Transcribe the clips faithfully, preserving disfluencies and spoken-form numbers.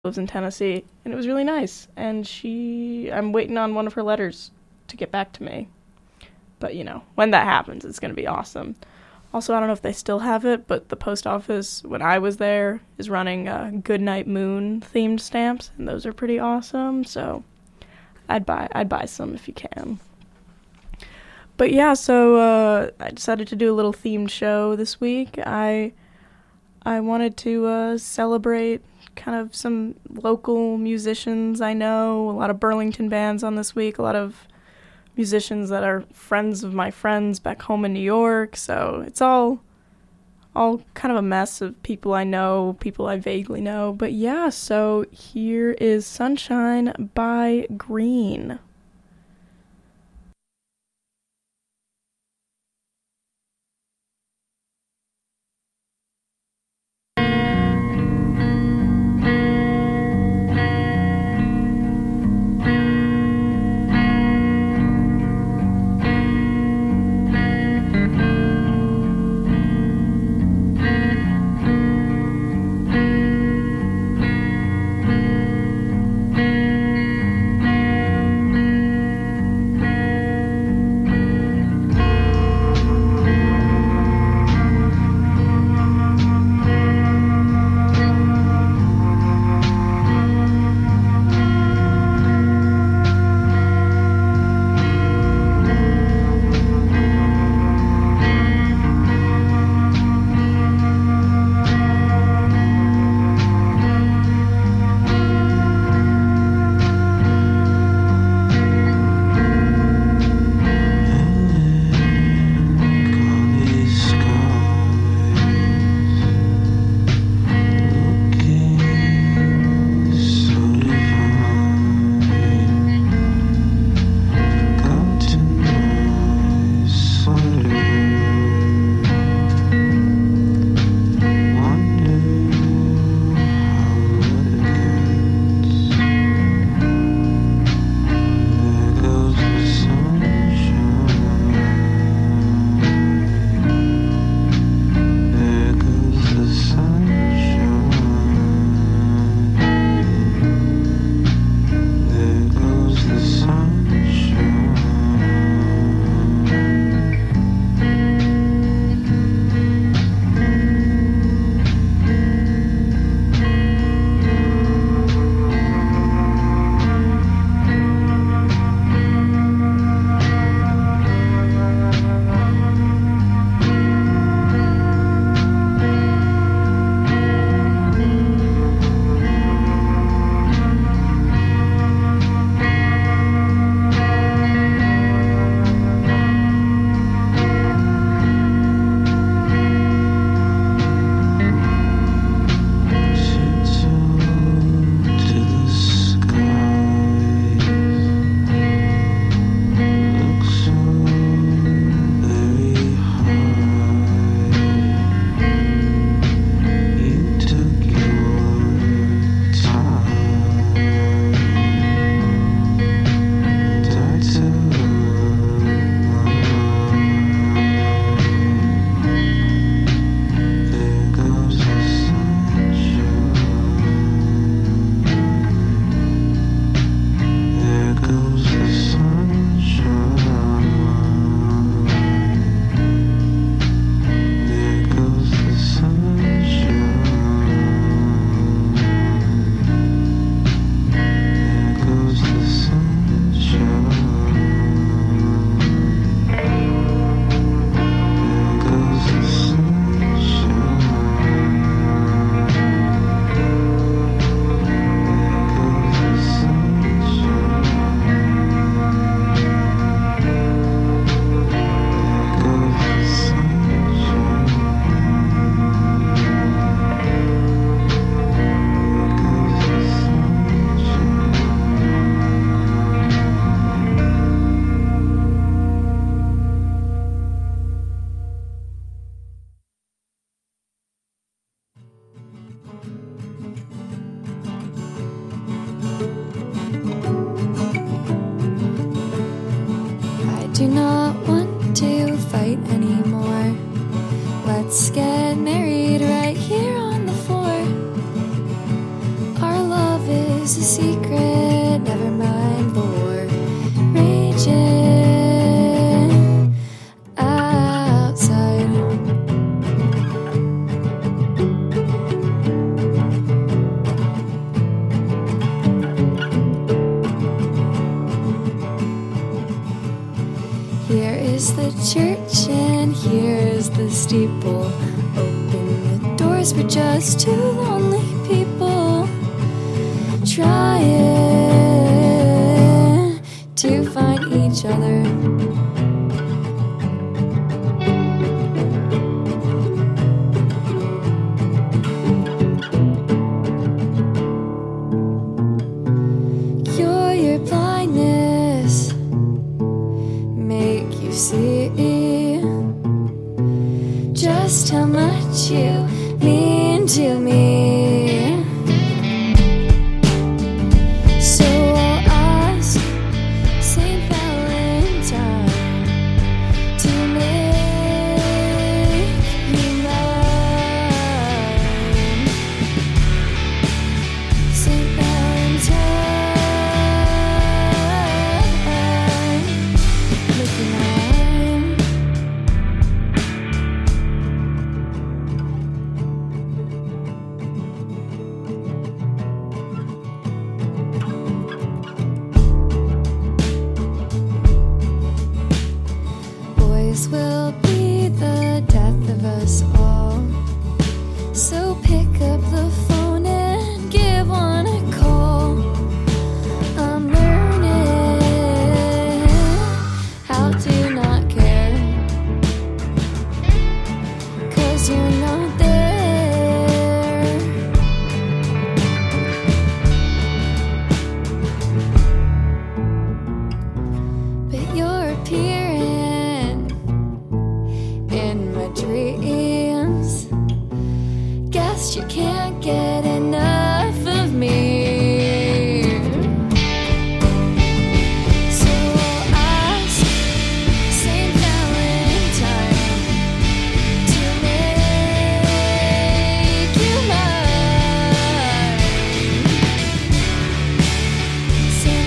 lives in Tennessee, and it was really nice. And she, I'm waiting on one of her letters to get back to me. But, you know, when that happens, it's going to be awesome. Also, I don't know if they still have it, but the post office, when I was there, is running uh, Goodnight Moon themed stamps, and those are pretty awesome. So I'd buy I'd buy some if you can. But yeah, so uh, I decided to do a little themed show this week. I I wanted to uh, celebrate kind of some local musicians I know, a lot of Burlington bands on this week, a lot of musicians that are friends of my friends back home in New York. So it's all all kind of a mess of people I know, people I vaguely know. But yeah, so here is Sunshine by Green. do not want to fight anymore. Let's get married right here on the floor. Our love keeps a secret, never mind the war raging outside. Here is the church and here is the steeple. Open the doors, we're just two lonely people trying to find each other. Cure your blindness, make you see just how much you mean to me. So I'll ask Saint Valentine to make you mine. Saint Valentine, make you mine. Boys will be the death of us all. So pick up the phone and give one a call. I'm learning how to not care, 'cause you're not there. But you're appearing in my dreams. Guess you can't get enough of me. So I'll ask Saint Valentine to make you mine. Saint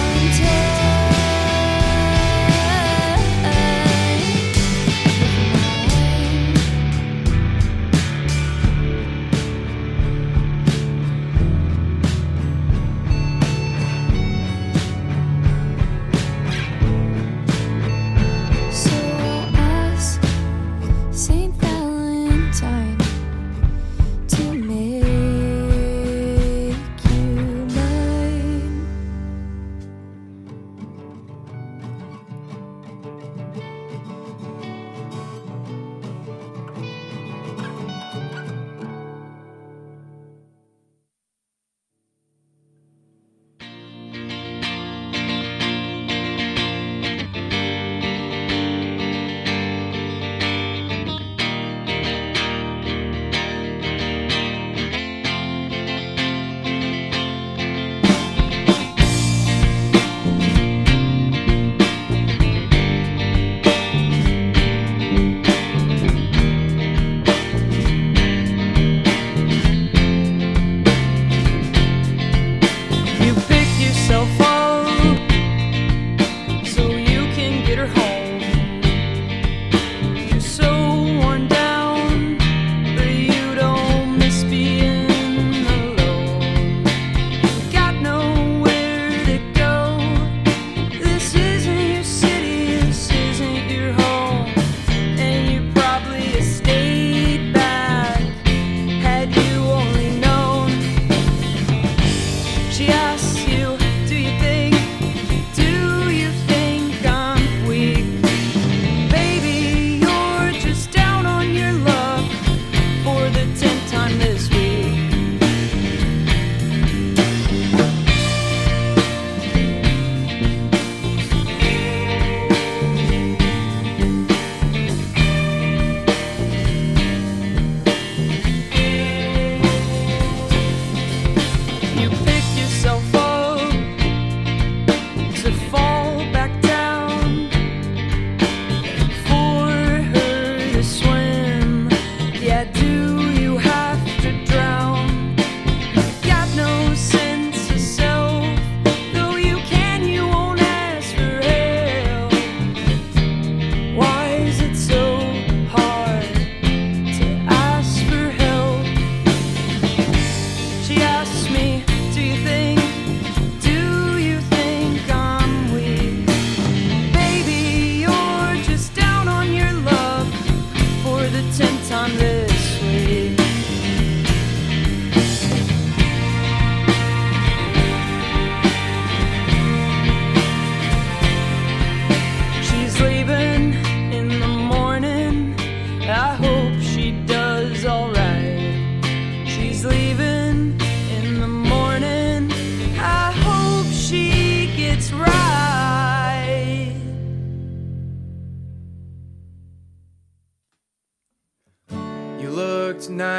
So I'll ask Saint Valentine to make you mine. You pick yourself up so you can get her home. You're so worn down, but you don't miss being alone. You've got nowhere to go. This isn't your city, this isn't your home. And you probably have stayed back had you only known. She asks you, do you think, do you think I'm weak? Baby, you're just down on your luck for the tenth time this week. You pick yourself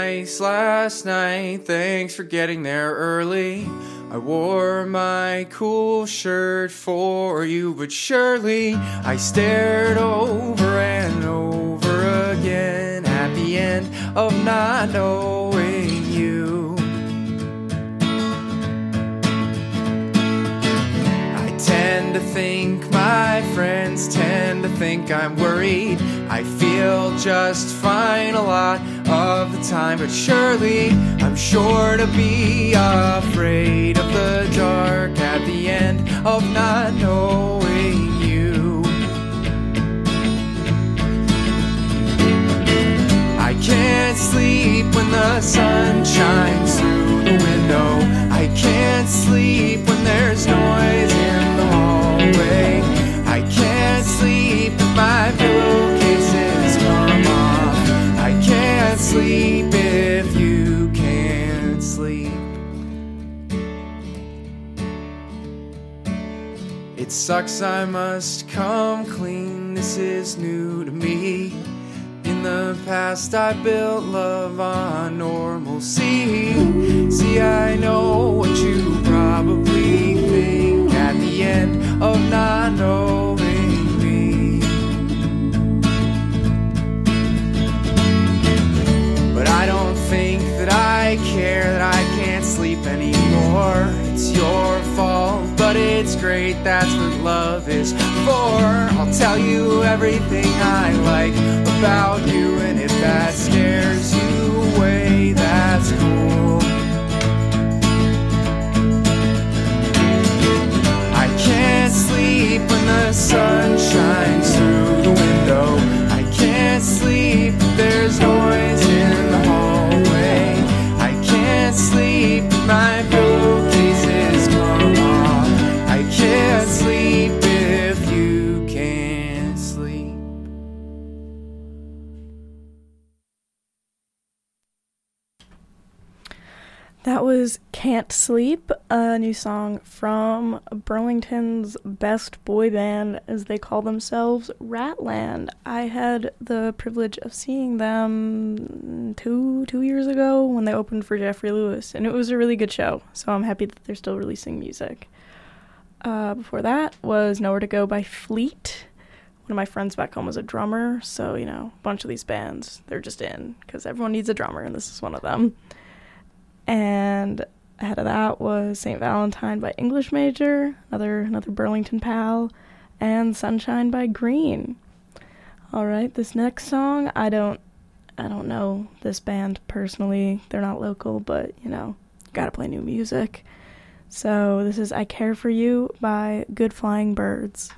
nice last night. Thanks for getting there early. I wore my cool shirt for you, but surely I stared over and over again at the end of not knowing you. I tend to think my friends tend to think I'm worried. I feel just fine a lot of the time, but surely I'm sure to be afraid of the dark at the end of not knowing you. I can't sleep when the sun shines through the window. I can't sleep when there's noise in the hallway. I can't sleep if my pillowcases come off. I can't sleep if you can't sleep. It sucks, I must come clean. This is new to me. In the past I built love on normalcy. See, I know what you probably think at the end of not knowing me. But I don't think that I care that I can't sleep anymore. It's your fault, but it's great, that's what love is for. I'll tell you everything I like about you, and if that scares you away, that's cool. I can't sleep when the sun shines through the window. I can't sleep if there's noise in the hallway. I can't sleep if my pillowcases come off. I can't sleep if you can't sleep. That was Can't Sleep, a new song from Burlington's best boy band, as they call themselves, Ratland. I had the privilege of seeing them two two years ago when they opened for Jeffrey Lewis, and it was a really good show, so I'm happy that they're still releasing music. Uh, before that was Nowhere to Go by Fleet. One of my friends back home was a drummer, so, you know, a bunch of these bands, they're just in, because everyone needs a drummer, and this is one of them. And ahead of that was Saint Valentine by English Major, another another Burlington pal, and Sunshine by Green. All right, this next song, I don't I don't know this band personally. They're not local, but, you know, gotta play new music. So this is I Care For You by Good Flying Birds.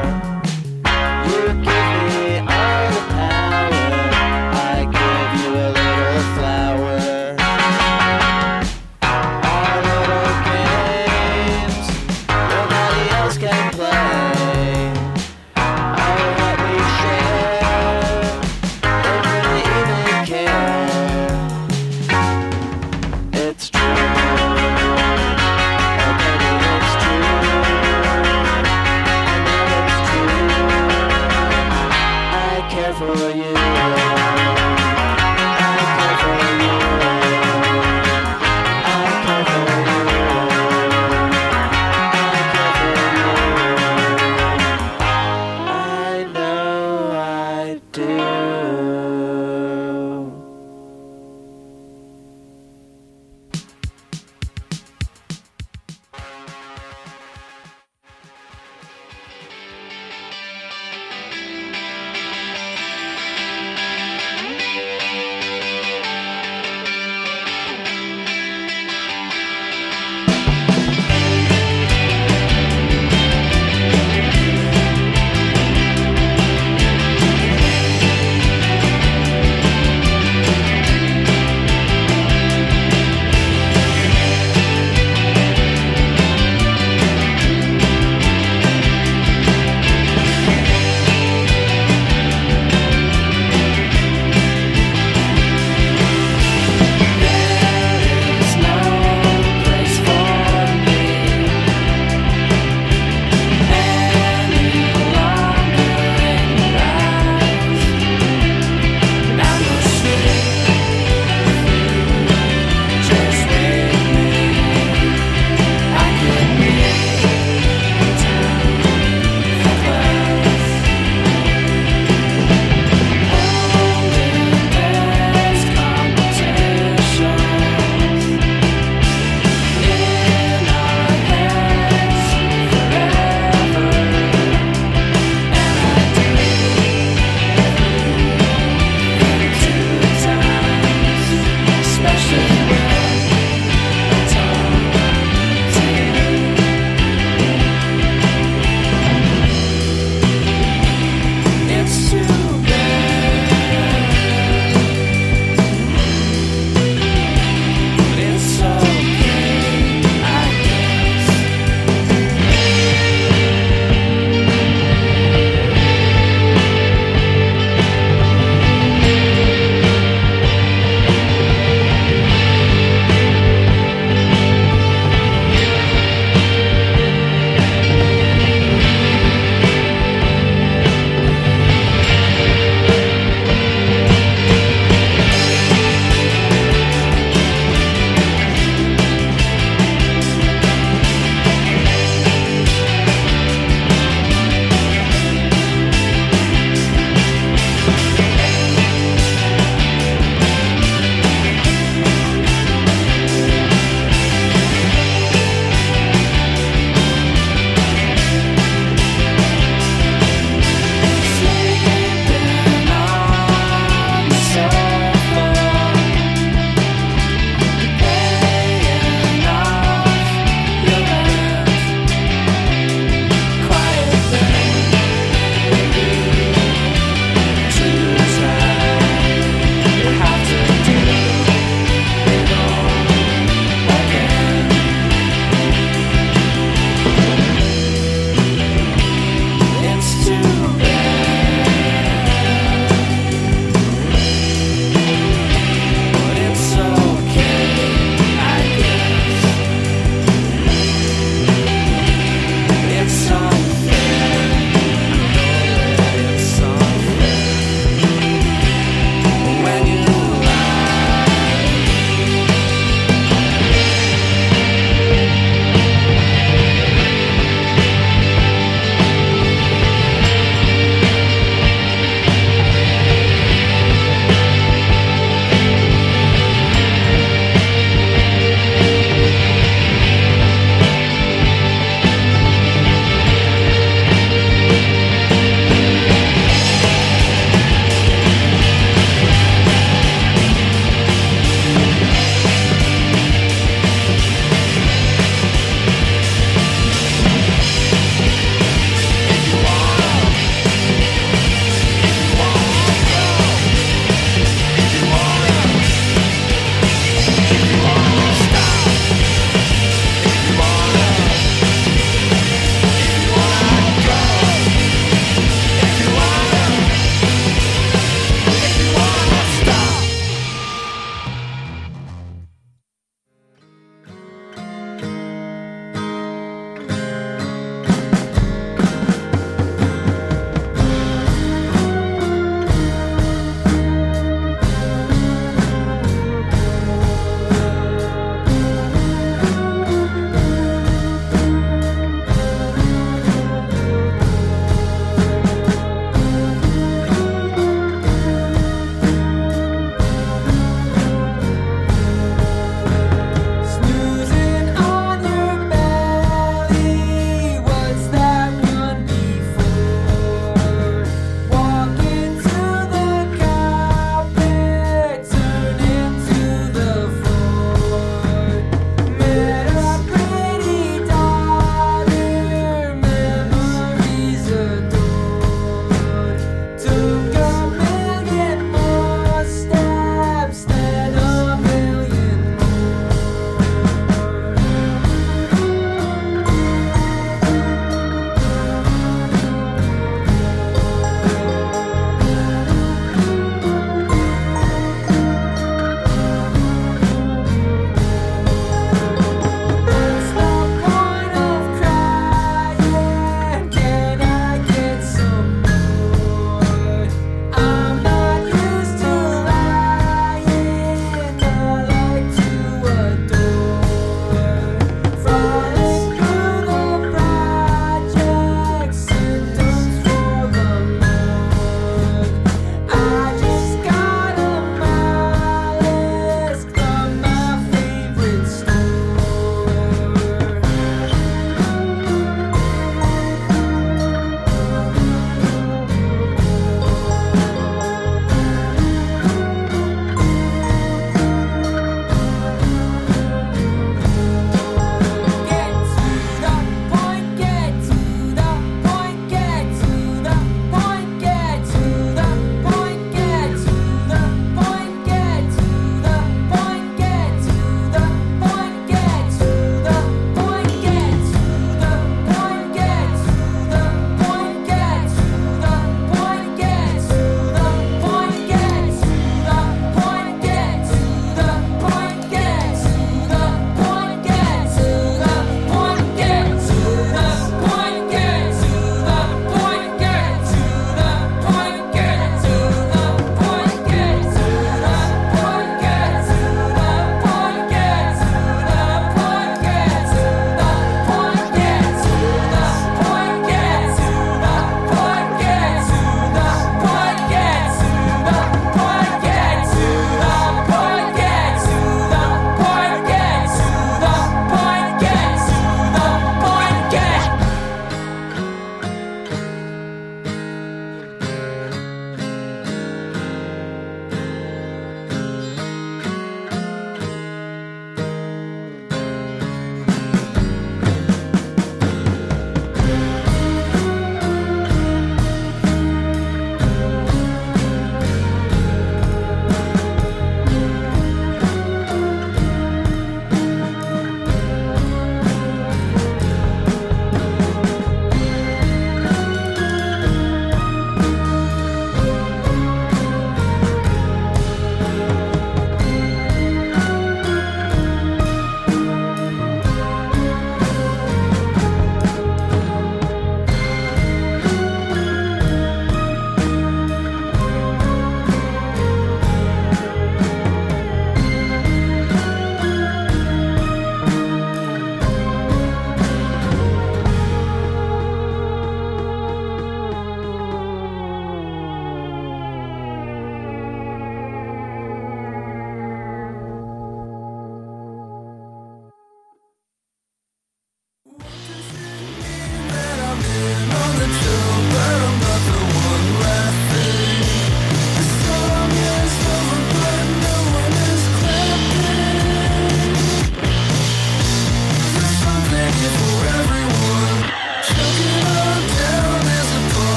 You give me all the power, I give you a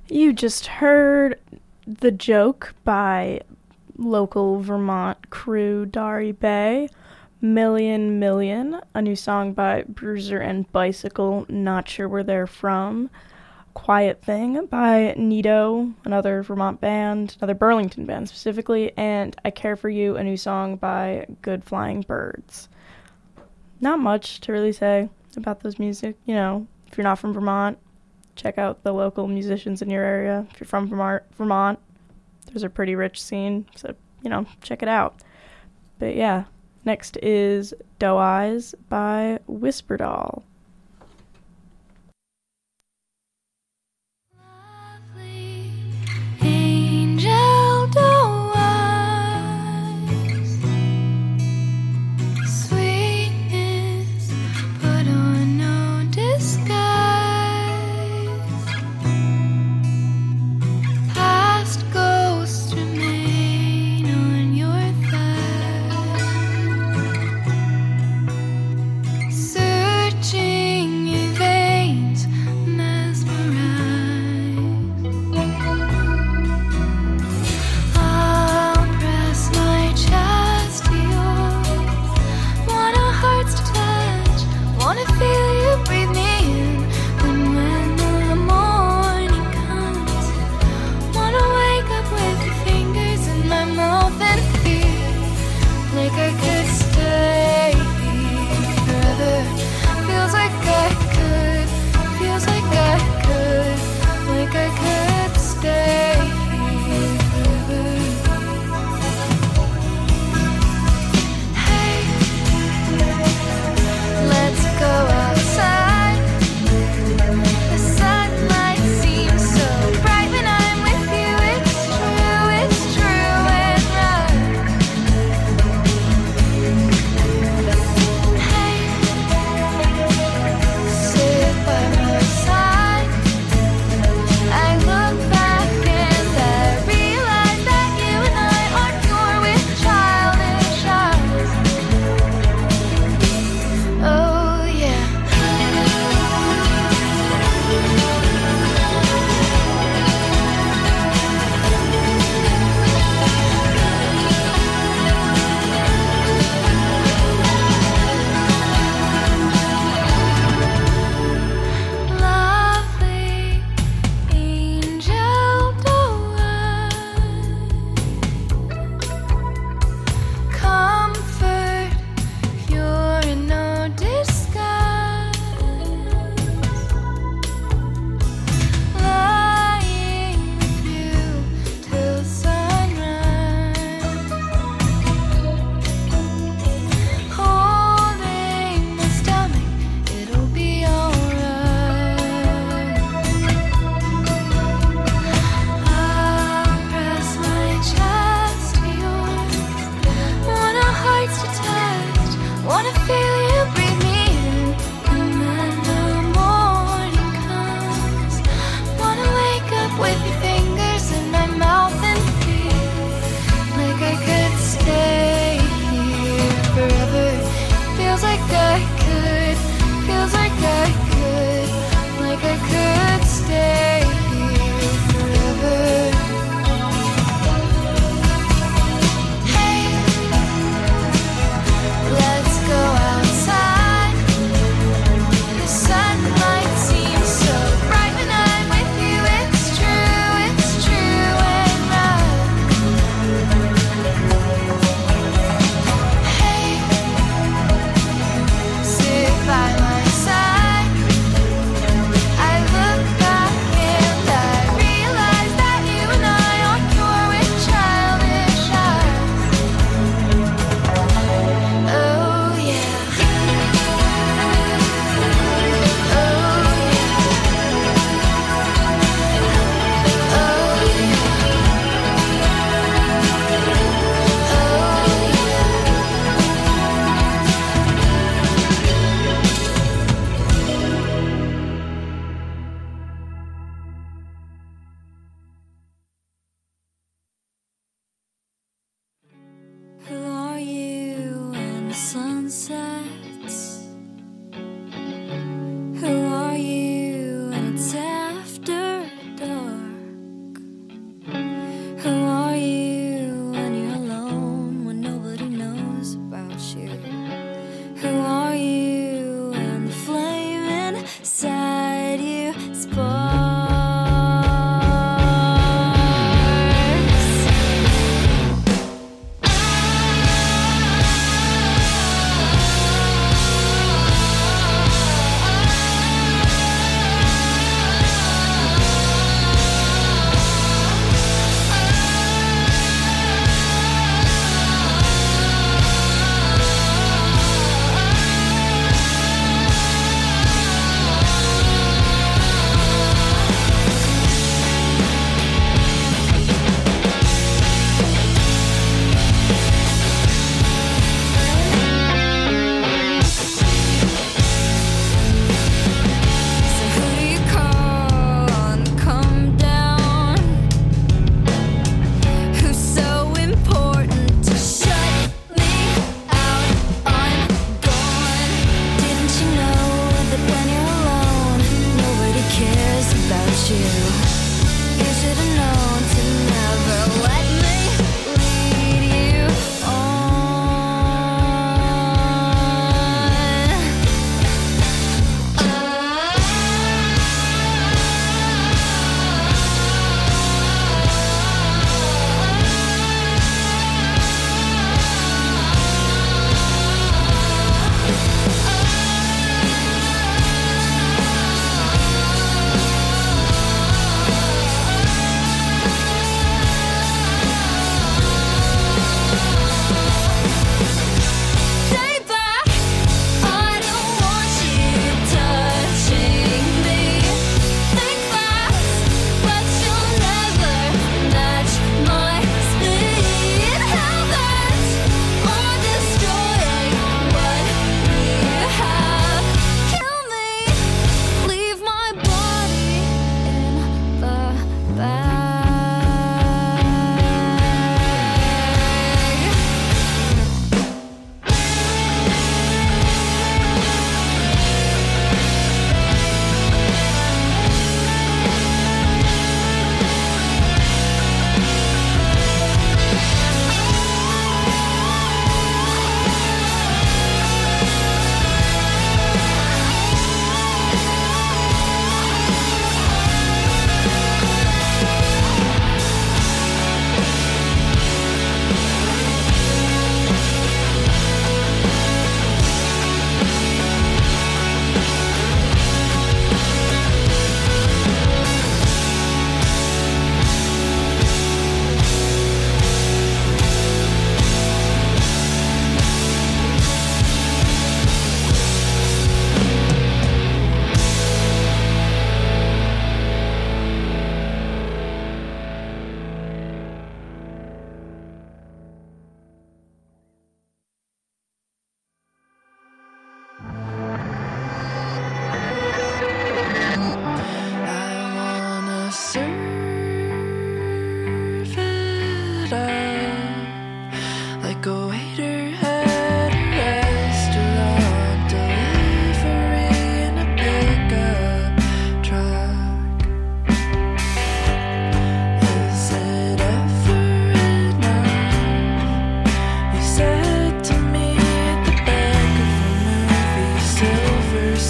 You just heard The Joke by local Vermont crew Dari Bay. Million Million, a new song by Bruiser and Bicycle, not sure where they're from. Quiet Thing by Nito, another Vermont band, another Burlington band specifically, and I Care For You, a new song by Good Flying Birds. Not much to really say about those music. You know, if you're not from Vermont, check out the local musicians in your area. If you're from Vermont, Vermont, there's a pretty rich scene, so, you know, check it out. But yeah, next is Doe Eyes by Whisper Doll. Angel doe eyes, sweetness put on no disguise. Past ghosts remain on your thigh, searching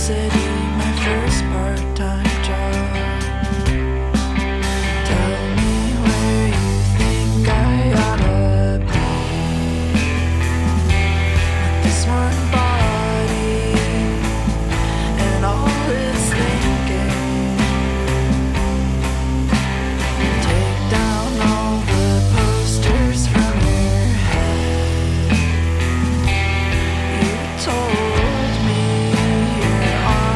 City, my first part-time job. Tell me where you think I oughta be. With this one body and all its thinking. Take down all the posters from your head. You told me your arm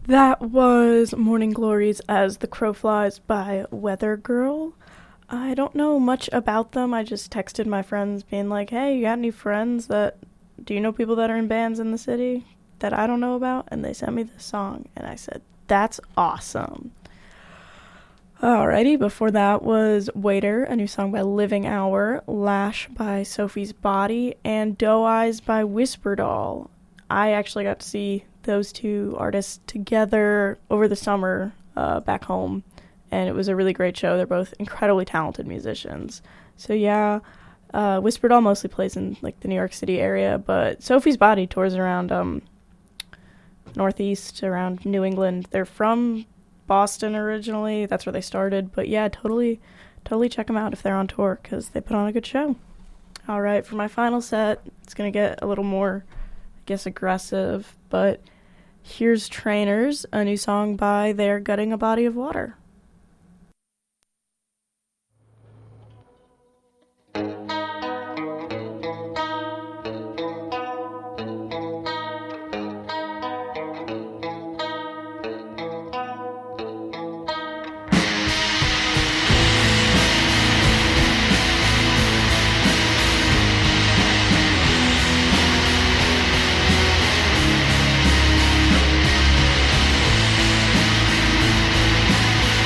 That was Morning Glories as the Crow Flies by Weather Girl. I don't know much about them. I just texted my friends being like, hey, you got any friends that, do you know people that are in bands in the city that I don't know about? And they sent me this song, and I said, that's awesome. Alrighty, before that was Waiter, a new song by Living Hour, Lash by Sophie's Body, and Doe Eyes by Whisper Doll. I actually got to see those two artists together over the summer uh, back home, and it was a really great show. They're both incredibly talented musicians. So yeah, uh, Whisper Doll mostly plays in like the New York City area, but Sophie's Body tours around um, Northeast, around New England. They're from Boston originally. That's where they started. But yeah, totally, totally check them out if they're on tour, because they put on a good show. All right, for my final set, it's going to get a little more, I guess, aggressive, but here's Trainers, a new song by They're Gutting a Body of Water. Thank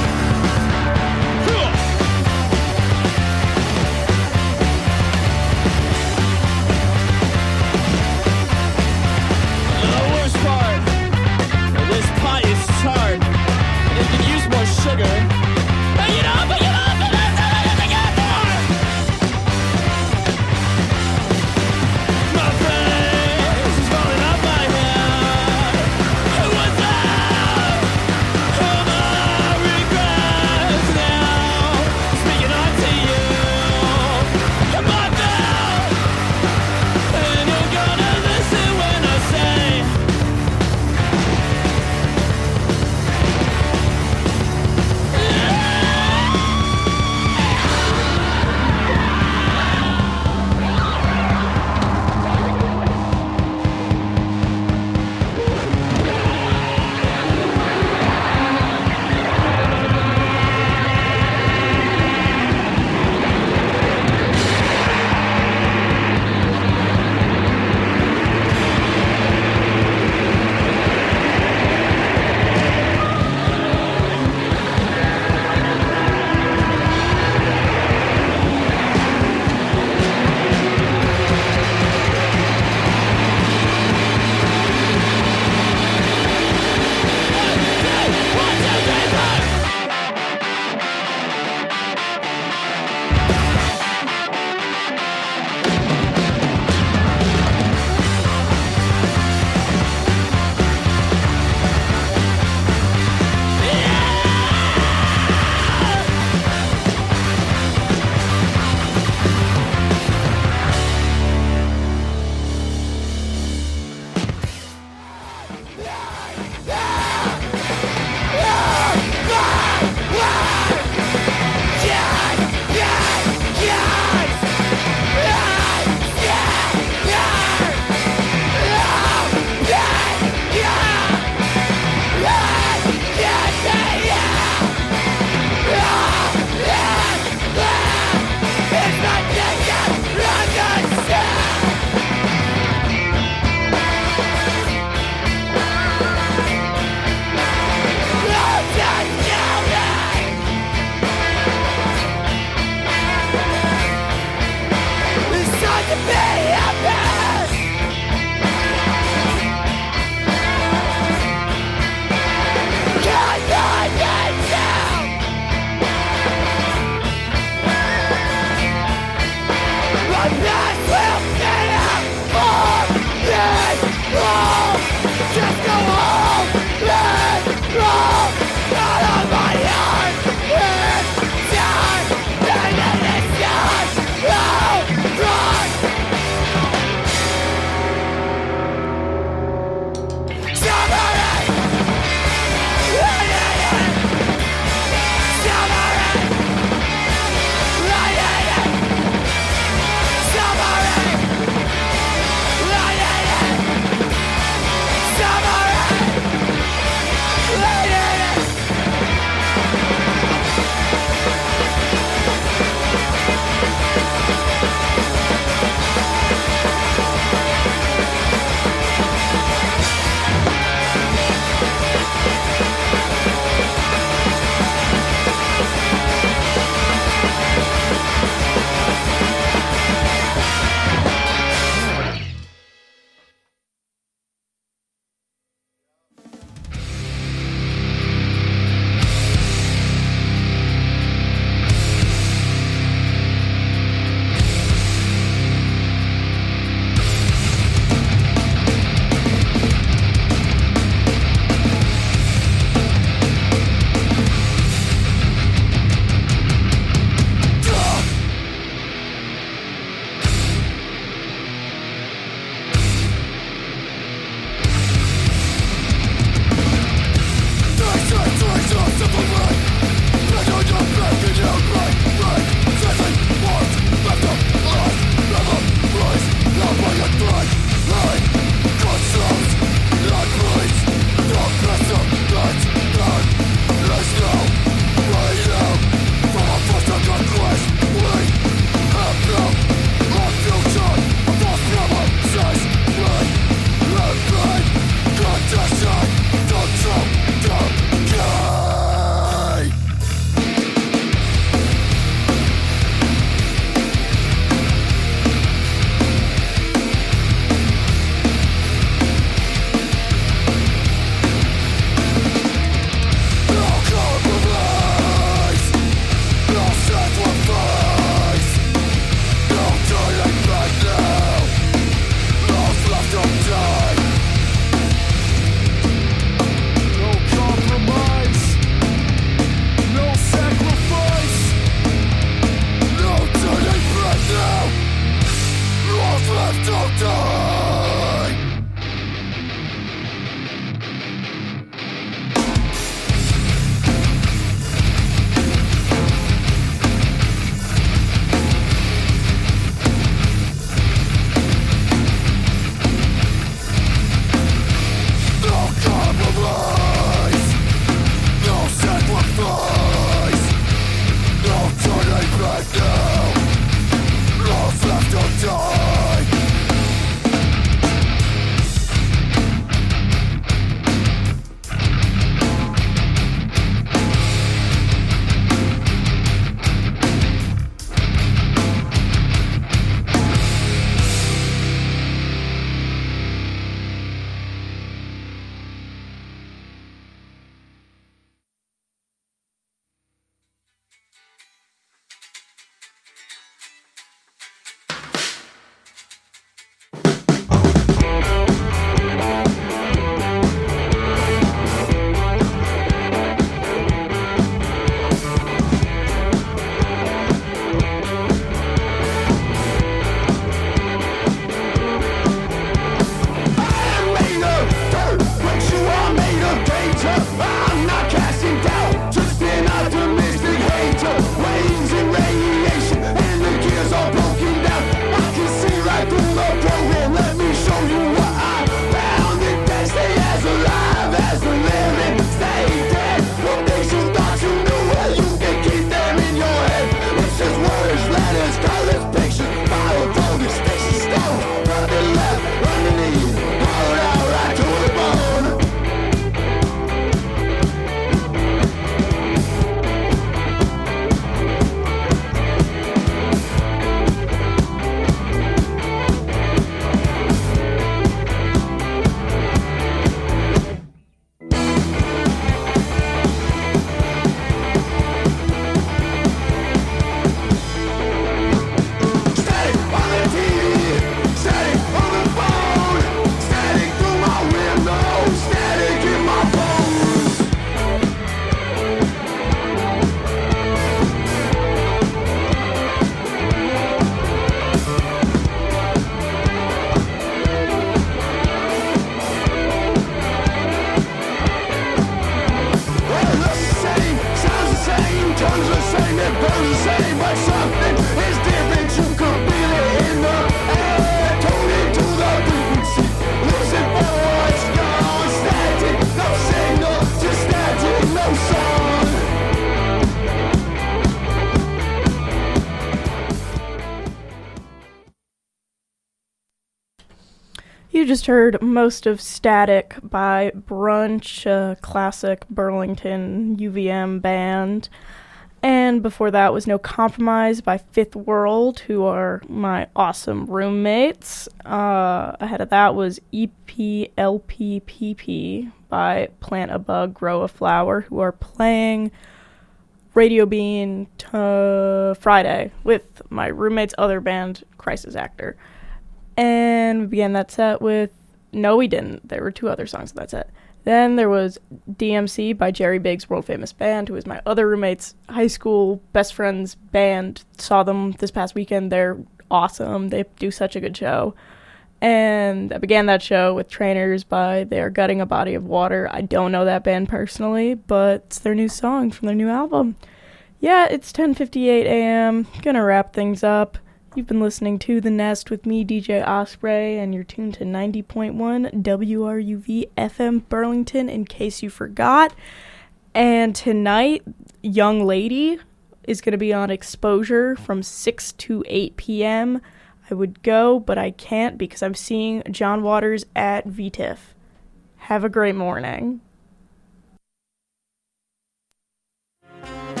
You just heard most of Static by Brunch, a classic Burlington U V M band. And before that was No Compromise by Fifth World, who are my awesome roommates. Uh, ahead of that was E P L P P P by Plant a Bug, Grow a Flower, who are playing Radio Bean t- Friday with my roommate's other band, Crisis Actor. And we began that set with No, We Didn't. There were two other songs in that set. Then there was D M C by Jerry Biggs' world-famous band, who is my other roommate's high school best friend's band. Saw them this past weekend. They're awesome. They do such a good show. And I began that show with Trainers by They Are Gutting a Body of Water. I don't know that band personally, but it's their new song from their new album. Yeah, it's ten fifty-eight a.m. Gonna wrap things up. You've been listening to The Nest with me, D J Osprey, and you're tuned to ninety point one W R U V F M Burlington, in case you forgot. And tonight, Young Lady is going to be on Exposure from six to eight p.m. I would go, but I can't because I'm seeing John Waters at V T I F. Have a great morning.